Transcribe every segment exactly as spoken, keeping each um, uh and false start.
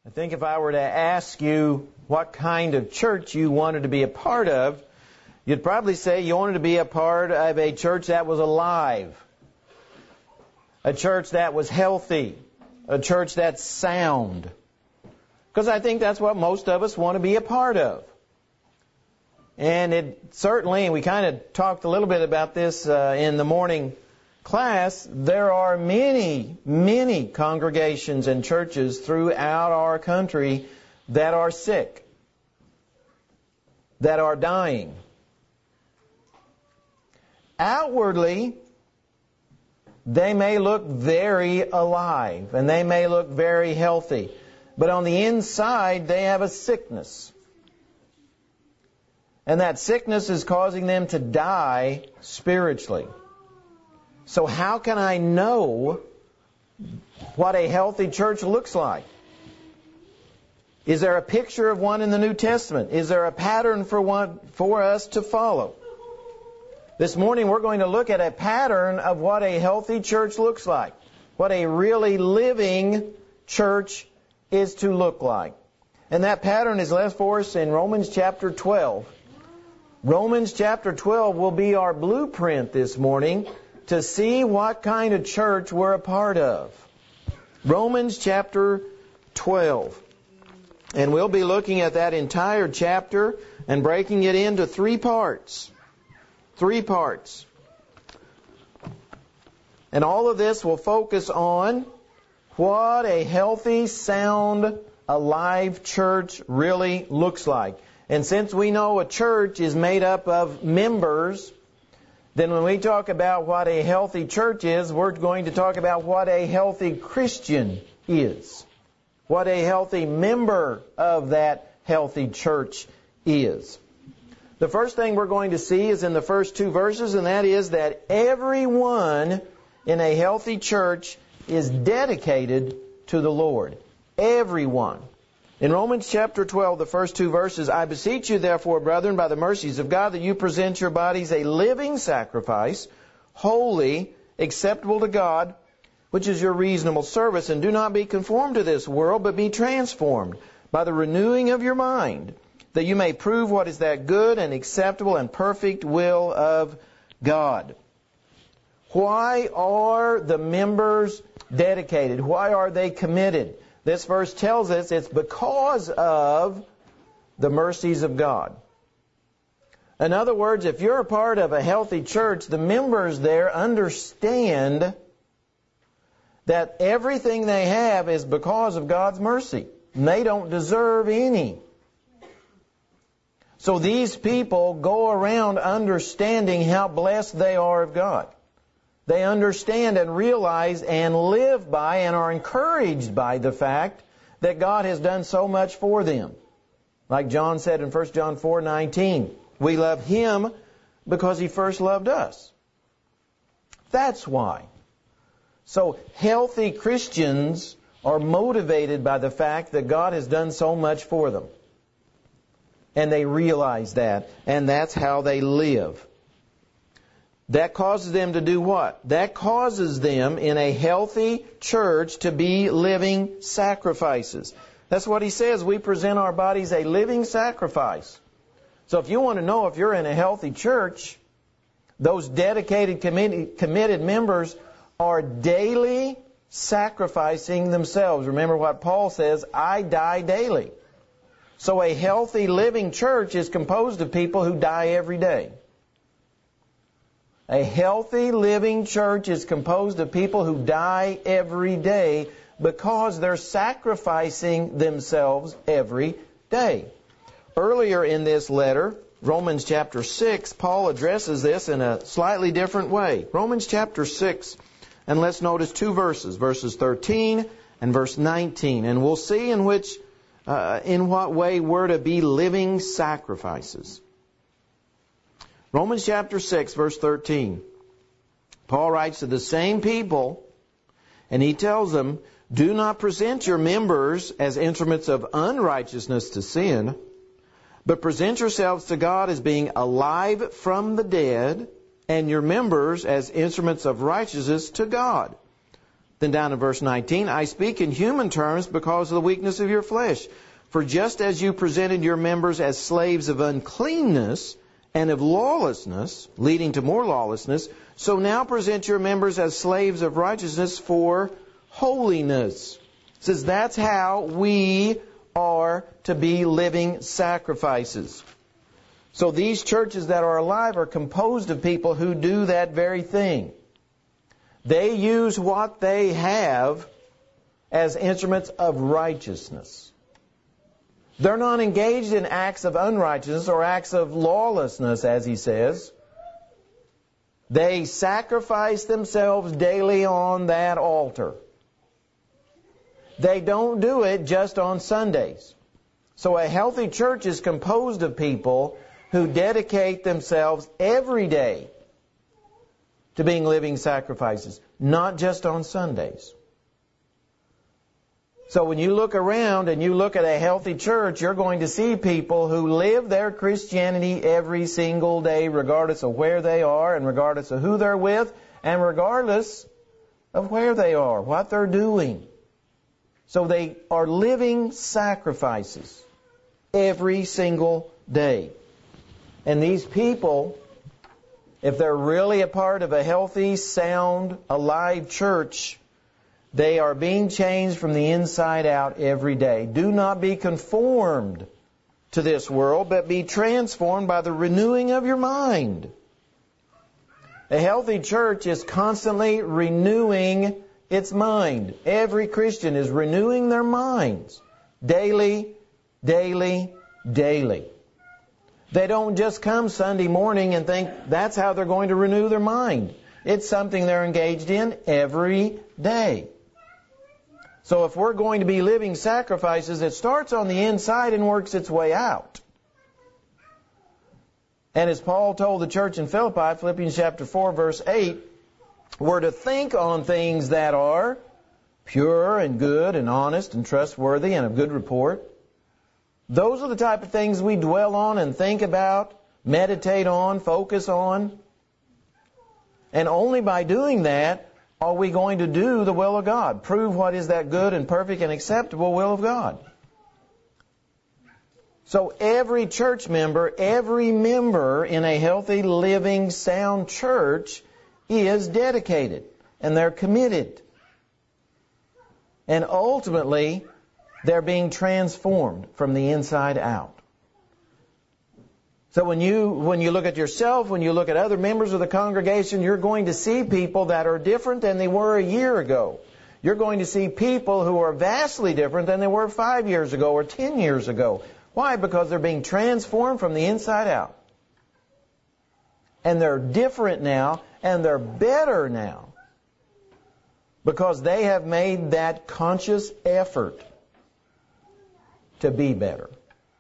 I think if I were to ask you what kind of church you wanted to be a part of, you'd probably say you wanted to be a part of a church that was alive, a church that was healthy, a church that's sound. Because I think that's what most of us want to be a part of. And it certainly, and we kind of talked a little bit about this uh, in the morning class, there are many, many congregations and churches throughout our country that are sick, that are dying. Outwardly, they may look very alive and they may look very healthy, but on the inside they have a sickness. And that sickness is causing them to die spiritually. So how can I know what a healthy church looks like? Is there a picture of one in the New Testament? Is there a pattern for one for us to follow? This morning we're going to look at a pattern of what a healthy church looks like, what a really living church is to look like. And that pattern is left for us in Romans chapter twelve. Romans chapter twelve will be our blueprint this morning to see what kind of church we're a part of. Romans chapter twelve. And we'll be looking at that entire chapter and breaking it into three parts. Three parts. And all of this will focus on what a healthy, sound, alive church really looks like. And since we know a church is made up of members, then when we talk about what a healthy church is, we're going to talk about what a healthy Christian is. What a healthy member of that healthy church is. The first thing we're going to see is in the first two verses, and that is that everyone in a healthy church is dedicated to the Lord. Everyone. In Romans chapter twelve, the first two verses, I beseech you therefore, brethren, by the mercies of God, that you present your bodies a living sacrifice, holy, acceptable to God, which is your reasonable service. And do not be conformed to this world, but be transformed by the renewing of your mind, that you may prove what is that good and acceptable and perfect will of God. Why are the members dedicated? Why are they committed? This verse tells us it's because of the mercies of God. In other words, if you're a part of a healthy church, the members there understand that everything they have is because of God's mercy. And they don't deserve any. So these people go around understanding how blessed they are of God. They understand and realize and live by and are encouraged by the fact that God has done so much for them. Like John said in First John four nineteen, we love Him because He first loved us. That's why. So healthy Christians are motivated by the fact that God has done so much for them. And they realize that, and that's how they live. That causes them to do what? That causes them in a healthy church to be living sacrifices. That's what he says. We present our bodies a living sacrifice. So if you want to know if you're in a healthy church, those dedicated, committed, committed members are daily sacrificing themselves. Remember what Paul says, I die daily. So a healthy living church is composed of people who die every day. A healthy living church is composed of people who die every day because they're sacrificing themselves every day. Earlier in this letter, Romans chapter six, Paul addresses this in a slightly different way. Romans chapter six, and let's notice two verses, verses thirteen and verse nineteen. And we'll see in which, uh, in what way we're to be living sacrifices. Romans chapter six, verse thirteen. Paul writes to the same people, and he tells them, do not present your members as instruments of unrighteousness to sin, but present yourselves to God as being alive from the dead, and your members as instruments of righteousness to God. Then down in verse nineteen, I speak in human terms because of the weakness of your flesh. For just as you presented your members as slaves of uncleanness and of lawlessness, leading to more lawlessness, so now present your members as slaves of righteousness for holiness. It says that's how we are to be living sacrifices. So these churches that are alive are composed of people who do that very thing. They use what they have as instruments of righteousness. They're not engaged in acts of unrighteousness or acts of lawlessness, as he says. They sacrifice themselves daily on that altar. They don't do it just on Sundays. So a healthy church is composed of people who dedicate themselves every day to being living sacrifices, not just on Sundays. So when you look around and you look at a healthy church, you're going to see people who live their Christianity every single day, regardless of where they are and regardless of who they're with and regardless of where they are, what they're doing. So they are living sacrifices every single day. And these people, if they're really a part of a healthy, sound, alive church, they are being changed from the inside out every day. Do not be conformed to this world, but be transformed by the renewing of your mind. A healthy church is constantly renewing its mind. Every Christian is renewing their minds daily, daily, daily. They don't just come Sunday morning and think that's how they're going to renew their mind. It's something they're engaged in every day. So if we're going to be living sacrifices, it starts on the inside and works its way out. And as Paul told the church in Philippi, Philippians chapter four, verse eight, we're to think on things that are pure and good and honest and trustworthy and of good report. Those are the type of things we dwell on and think about, meditate on, focus on. And only by doing that are we going to do the will of God, prove what is that good and perfect and acceptable will of God. So every church member, every member in a healthy, living, sound church is dedicated, and they're committed. And ultimately, they're being transformed from the inside out. So when you when you look at yourself, when you look at other members of the congregation, you're going to see people that are different than they were a year ago. You're going to see people who are vastly different than they were five years ago or ten years ago. Why? Because they're being transformed from the inside out. And they're different now, and they're better now, because they have made that conscious effort to be better.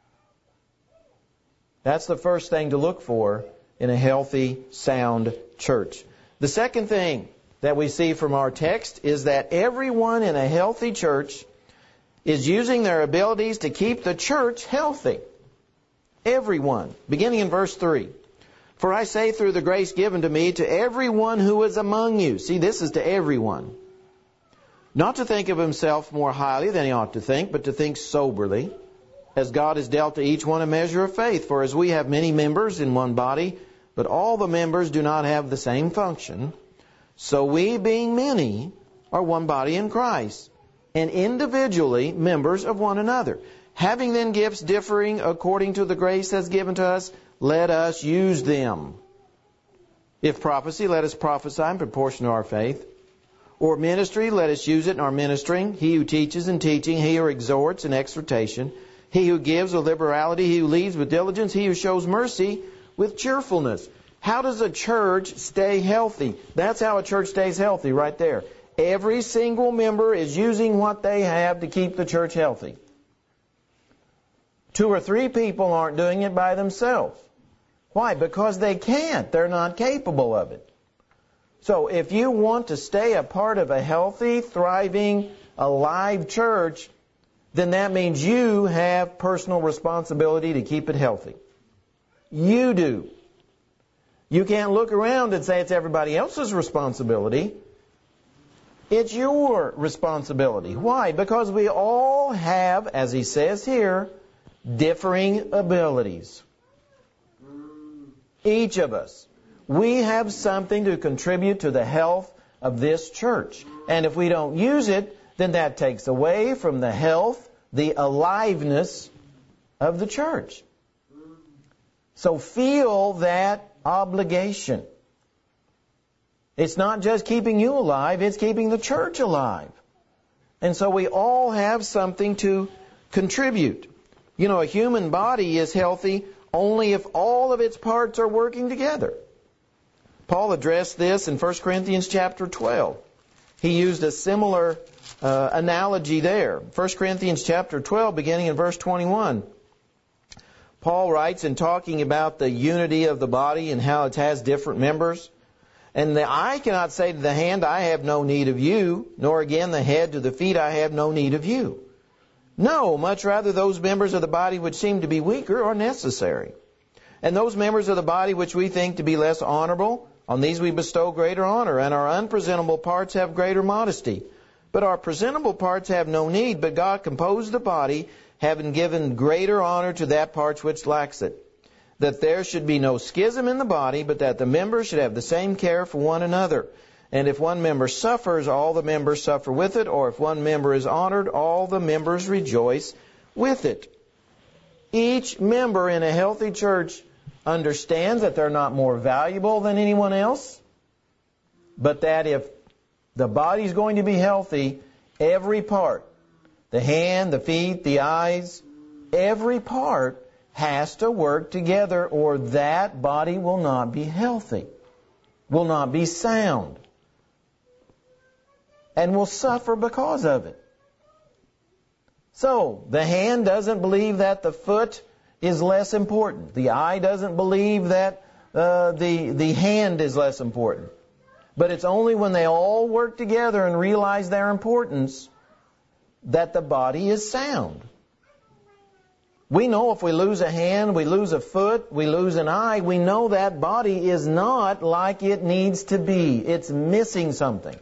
That's the first thing to look for in a healthy, sound church. The second thing that we see from our text is that everyone in a healthy church is using their abilities to keep the church healthy. Everyone. Beginning in verse three. For I say through the grace given to me to everyone who is among you. See, this is to everyone. Not to think of himself more highly than he ought to think, but to think soberly, as God has dealt to each one a measure of faith. For as we have many members in one body, but all the members do not have the same function, so we, being many, are one body in Christ, and individually members of one another. Having then gifts differing according to the grace that's given to us, let us use them. If prophecy, let us prophesy in proportion to our faith. Or ministry, let us use it in our ministering. He who teaches in teaching, he who exhorts in exhortation. He who gives with liberality, he who leads with diligence, he who shows mercy with cheerfulness. How does a church stay healthy? That's how a church stays healthy, right there. Every single member is using what they have to keep the church healthy. Two or three people aren't doing it by themselves. Why? Because they can't. They're not capable of it. So if you want to stay a part of a healthy, thriving, alive church, then that means you have personal responsibility to keep it healthy. You do. You can't look around and say it's everybody else's responsibility. It's your responsibility. Why? Because we all have, as he says here, differing abilities. Each of us. We have something to contribute to the health of this church. And if we don't use it, then that takes away from the health, the aliveness of the church. So feel that obligation. It's not just keeping you alive, it's keeping the church alive. And so we all have something to contribute. You know, a human body is healthy only if all of its parts are working together. Paul addressed this in First Corinthians chapter twelve. He used a similar uh, analogy there. First Corinthians chapter twelve, beginning in verse twenty-one. Paul writes in talking about the unity of the body and how it has different members. And the eye cannot say to the hand, I have no need of you, nor again the head to the feet, I have no need of you. No, much rather those members of the body which seem to be weaker are necessary. And those members of the body which we think to be less honorable, on these we bestow greater honor, and our unpresentable parts have greater modesty. But our presentable parts have no need, but God composed the body, having given greater honor to that part which lacks it. That there should be no schism in the body, but that the members should have the same care for one another. And if one member suffers, all the members suffer with it, or if one member is honored, all the members rejoice with it. Each member in a healthy church understands that they're not more valuable than anyone else, but that if the body's going to be healthy, every part, the hand, the feet, the eyes, every part has to work together, or that body will not be healthy, will not be sound, and will suffer because of it. So, the hand doesn't believe that the foot is less important. The eye doesn't believe that uh, the, the hand is less important. But it's only when they all work together and realize their importance that the body is sound. We know if we lose a hand, we lose a foot, we lose an eye, we know that body is not like it needs to be. It's missing something.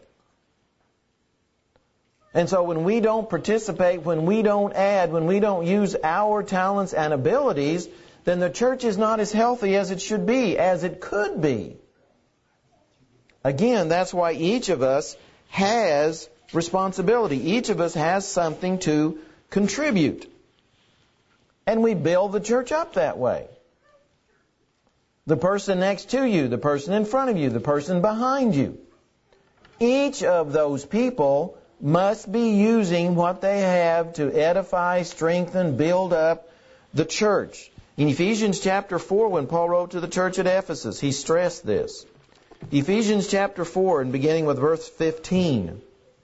And so when we don't participate, when we don't add, when we don't use our talents and abilities, then the church is not as healthy as it should be, as it could be. Again, that's why each of us has responsibility. Each of us has something to contribute. And we build the church up that way. The person next to you, the person in front of you, the person behind you. Each of those people must be using what they have to edify, strengthen, build up the church. In Ephesians chapter four, when Paul wrote to the church at Ephesus, he stressed this. Ephesians chapter four, and beginning with verse fifteen.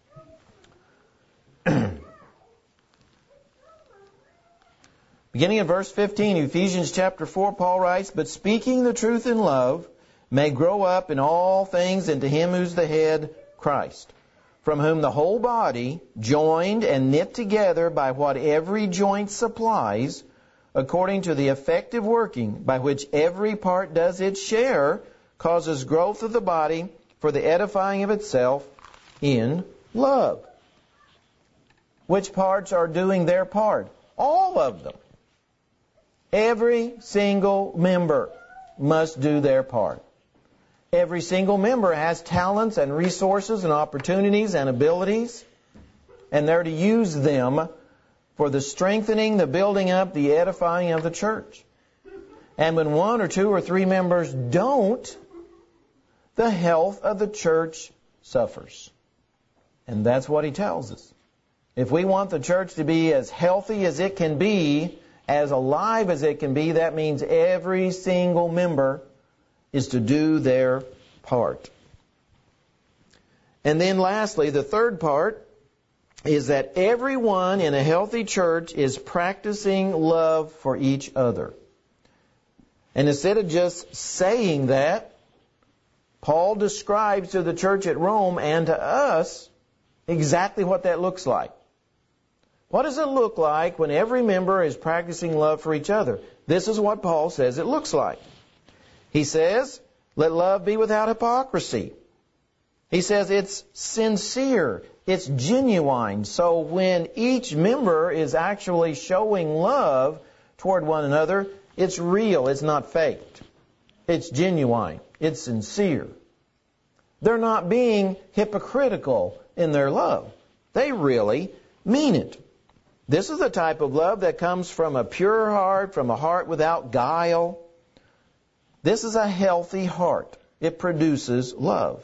Beginning in verse fifteen, Ephesians chapter four, Paul writes, But speaking the truth in love may grow up in all things into Him who's the head, Christ, from whom the whole body, joined and knit together by what every joint supplies, according to the effective working by which every part does its share, causes growth of the body for the edifying of itself in love. Which parts are doing their part? All of them. Every single member must do their part. Every single member has talents and resources and opportunities and abilities, and they're to use them for the strengthening, the building up, the edifying of the church. And when one or two or three members don't, the health of the church suffers. And that's what he tells us. If we want the church to be as healthy as it can be, as alive as it can be, that means every single member is to do their part. And then lastly, the third part is that everyone in a healthy church is practicing love for each other. And instead of just saying that, Paul describes to the church at Rome and to us exactly what that looks like. What does it look like when every member is practicing love for each other? This is what Paul says it looks like. He says, let love be without hypocrisy. He says it's sincere, it's genuine. So when each member is actually showing love toward one another, it's real, it's not faked. It's genuine, it's sincere. They're not being hypocritical in their love. They really mean it. This is the type of love that comes from a pure heart, from a heart without guile. This is a healthy heart. It produces love.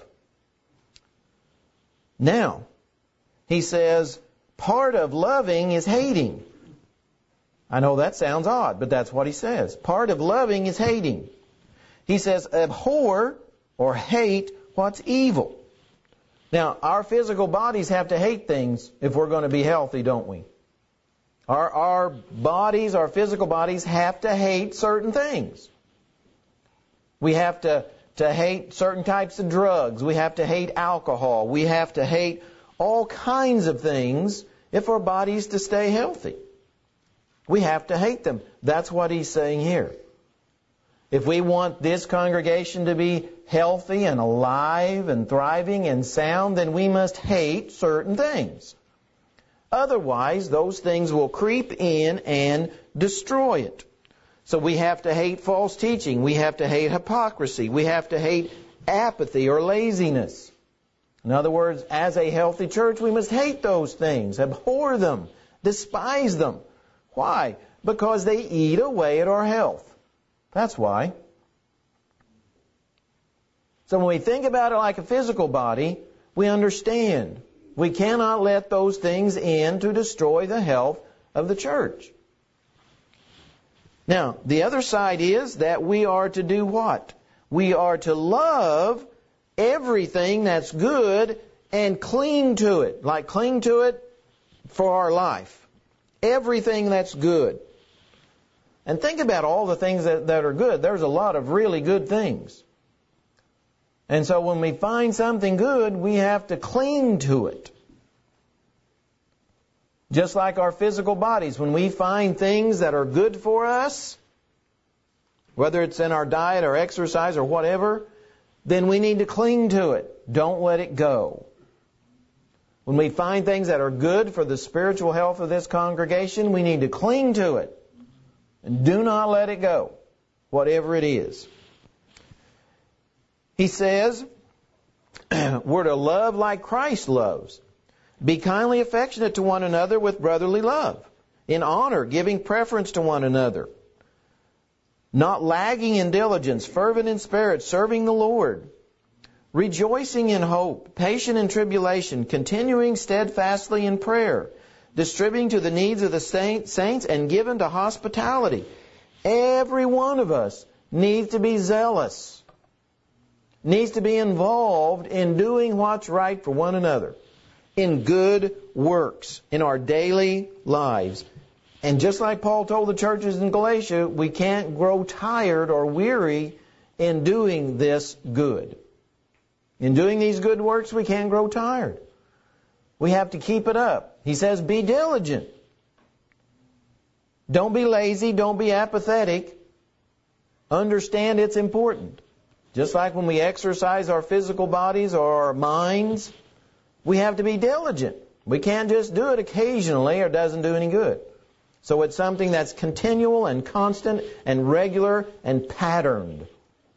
Now, he says, part of loving is hating. I know that sounds odd, but that's what he says. Part of loving is hating. He says, abhor or hate what's evil. Now, our physical bodies have to hate things if we're going to be healthy, don't we? Our, our bodies, our physical bodies have to hate certain things. We have to, to hate certain types of drugs. We have to hate alcohol. We have to hate all kinds of things if our bodies to stay healthy. We have to hate them. That's what he's saying here. If we want this congregation to be healthy and alive and thriving and sound, then we must hate certain things. Otherwise, those things will creep in and destroy it. So we have to hate false teaching. We have to hate hypocrisy. We have to hate apathy or laziness. In other words, as a healthy church, we must hate those things, abhor them, despise them. Why? Because they eat away at our health. That's why. So when we think about it like a physical body, we understand. We cannot let those things in to destroy the health of the church. Now, the other side is that we are to do what? We are to love everything that's good and cling to it. Like cling to it for our life. Everything that's good. And think about all the things that, that are good. There's a lot of really good things. And so when we find something good, we have to cling to it. Just like our physical bodies, when we find things that are good for us, whether it's in our diet or exercise or whatever, then we need to cling to it. Don't let it go. When we find things that are good for the spiritual health of this congregation, we need to cling to it. And do not let it go, whatever it is. He says, we're to love like Christ loves. Be kindly affectionate to one another with brotherly love. In honor, giving preference to one another. Not lagging in diligence, fervent in spirit, serving the Lord. Rejoicing in hope, patient in tribulation, continuing steadfastly in prayer. Distributing to the needs of the saints and given to hospitality. Every one of us needs to be zealous. Needs to be involved in doing what's right for one another. In good works, in our daily lives. And just like Paul told the churches in Galatia, we can't grow tired or weary in doing this good. In doing these good works, we can't grow tired. We have to keep it up. He says, be diligent. Don't be lazy. Don't be apathetic. Understand it's important. Just like when we exercise our physical bodies or our minds, we have to be diligent. We can't just do it occasionally or it doesn't do any good. So it's something that's continual and constant and regular and patterned.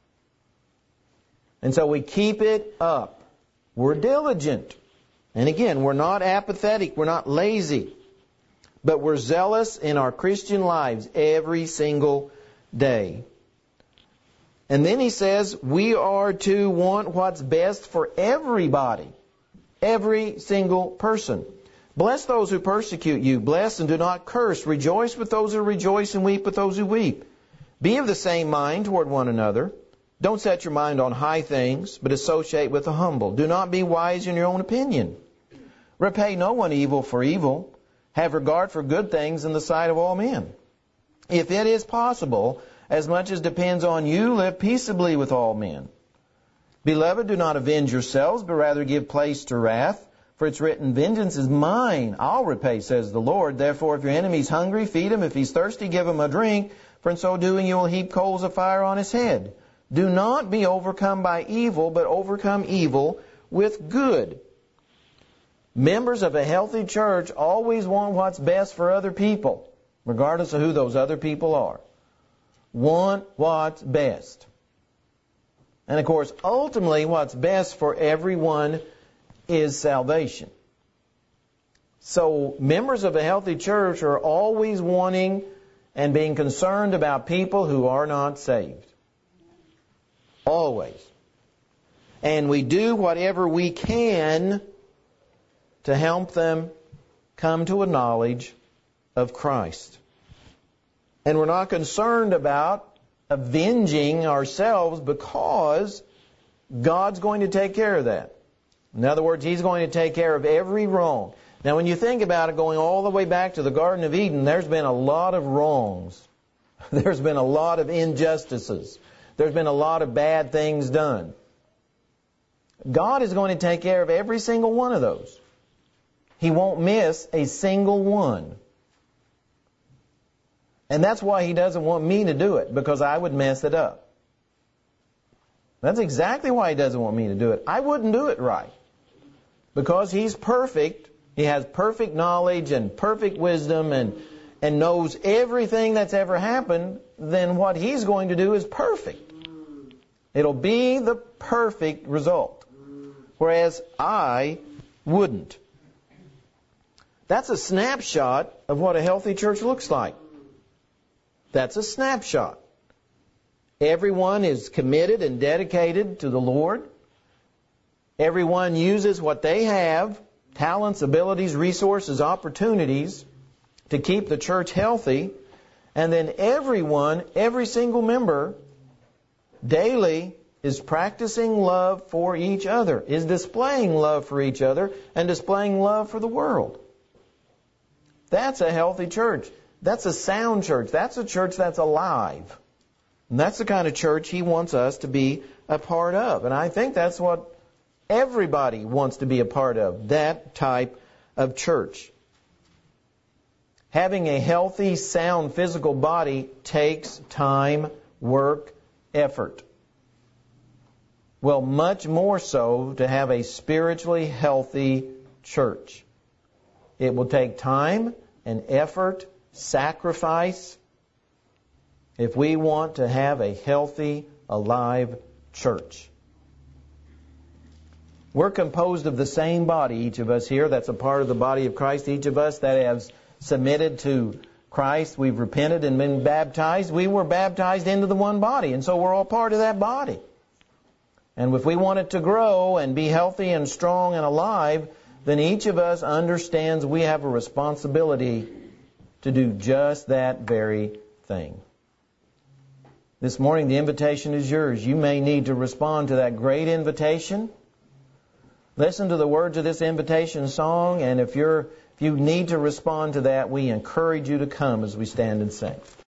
And so we keep it up. We're diligent. And again, we're not apathetic, we're not lazy, but we're zealous in our Christian lives every single day. And then he says we are to want what's best for everybody, every single person. Bless those who persecute you, bless and do not curse. Rejoice with those who rejoice and weep with those who weep. Be of the same mind toward one another. Don't set your mind on high things, but associate with the humble. Do not be wise in your own opinion. Repay no one evil for evil. Have regard for good things in the sight of all men. If it is possible, as much as depends on you, live peaceably with all men. Beloved, do not avenge yourselves, but rather give place to wrath. For it's written, vengeance is mine, I'll repay, says the Lord. Therefore, if your enemy's hungry, feed him. If he's thirsty, give him a drink. For in so doing, you will heap coals of fire on his head. Do not be overcome by evil, but overcome evil with good. Members of a healthy church always want what's best for other people, regardless of who those other people are. Want what's best. And of course, ultimately, what's best for everyone is salvation. So members of a healthy church are always wanting and being concerned about people who are not saved. Always. And we do whatever we can to help them come to a knowledge of Christ. And we're not concerned about avenging ourselves because God's going to take care of that. In other words, He's going to take care of every wrong. Now, when you think about it, going all the way back to the Garden of Eden, there's been a lot of wrongs. There's been a lot of injustices. There's been a lot of bad things done. God is going to take care of every single one of those. He won't miss a single one. And that's why He doesn't want me to do it, because I would mess it up. That's exactly why He doesn't want me to do it. I wouldn't do it right. Because He's perfect. He has perfect knowledge and perfect wisdom and, and knows everything that's ever happened. Then what He's going to do is perfect. It'll be the perfect result. Whereas I wouldn't. That's a snapshot of what a healthy church looks like. That's a snapshot. Everyone is committed and dedicated to the Lord. Everyone uses what they have, talents, abilities, resources, opportunities, to keep the church healthy. And then everyone, every single member, daily is practicing love for each other, is displaying love for each other, and displaying love for the world. That's a healthy church. That's a sound church. That's a church that's alive. And that's the kind of church He wants us to be a part of. And I think that's what everybody wants to be a part of, that type of church. Having a healthy, sound physical body takes time, work, effort. Well, much more so to have a spiritually healthy church. It will take time and effort, sacrifice, if we want to have a healthy, alive church. We're composed of the same body, each of us here. That's a part of the body of Christ. Each of us that has submitted to Christ, we've repented and been baptized. We were baptized into the one body, and so we're all part of that body. And if we want it to grow and be healthy and strong and alive, then each of us understands we have a responsibility to do just that very thing. This morning, the invitation is yours. You may need to respond to that great invitation. Listen to the words of this invitation song, and if you're if you need to respond to that, we encourage you to come as we stand and sing.